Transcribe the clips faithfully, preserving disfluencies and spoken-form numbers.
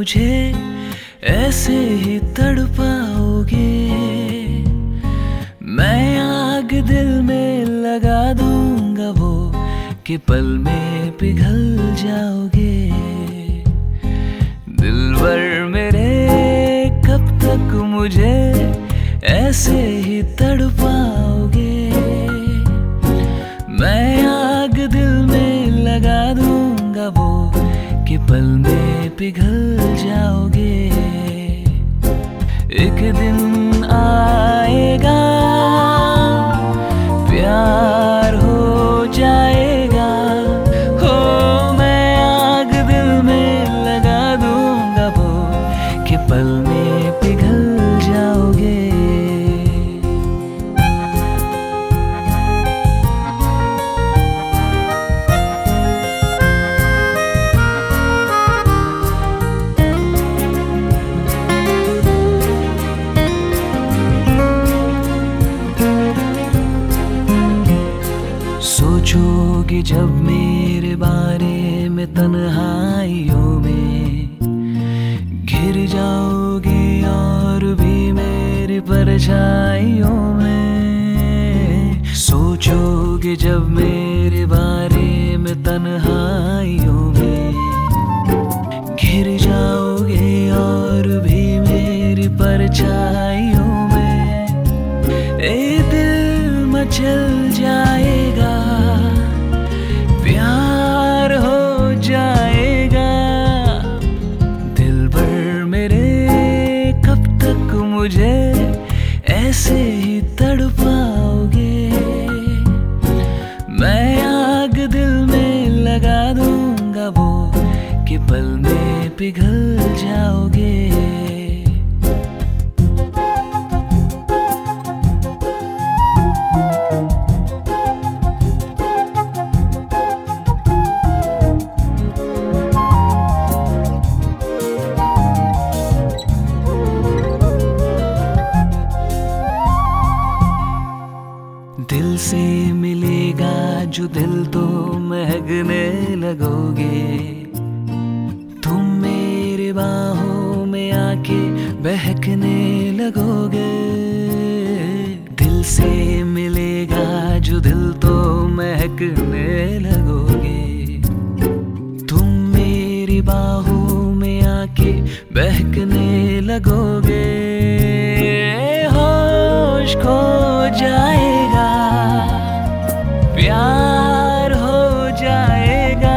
मुझे ऐसे ही तड़पाओगे। मैं आग दिल में लगा दूंगा वो कि पल में पिघल जाओगे। दिलबर मेरे कब तक मुझे ऐसे ही तड़पाओगे। मैं आग दिल में लगा दूंगा वो कि पल में पिघल जाओगे। एक दिन आएगा प्यार हो जाएगा। हो मैं आग दिल में लगा दूंगा वो कि पल में पिघल जाओगे। सोचोगे जब मेरे बारे में तन्हाइयों में, घिर जाओगे और भी मेरी परछाइयों में। सोचोगे जब मेरे बारे में तन्हाइयों में, घिर जाओगे और भी मेरी परछाइयों में। ए दिल मचल जाएगा, प्यार हो जाएगा। दिलबर मेरे कब तक मुझे ऐसे ही तड़पाओगे। मैं आग दिल में लगा दूंगा वो कि पल में पिघल जाओगे। दिल से मिलेगा जो दिल तो महकने लगोगे। तुम मेरे बाहों में आके बहकने लगोगे। दिल से मिलेगा जो दिल तो महकने लगोगे। तुम मेरी बाहों में आके बहकने लगोगे। होश खो जाएगा, प्यार हो जाएगा।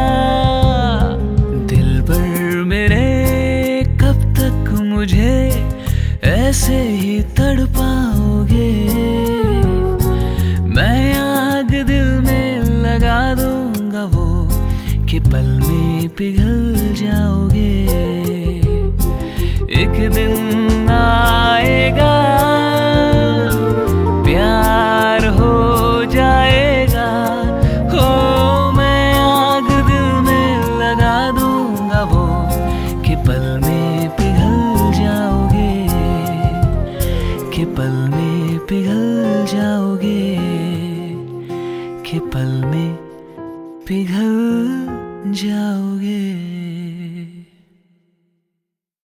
दिलबर मेरे कब तक मुझे ऐसे ही तड़पाओगे। मैं आग दिल में लगा दूंगा वो कि पल में पिघल जाओगे। एक दिन आएगा प्यार हो जाएगा। हो मैं आग दिल में लगा दूंगा वो कि पल में पिघल जाओगे। कि पल में पिघल जाओगे। कि पल में पिघल जाओगे।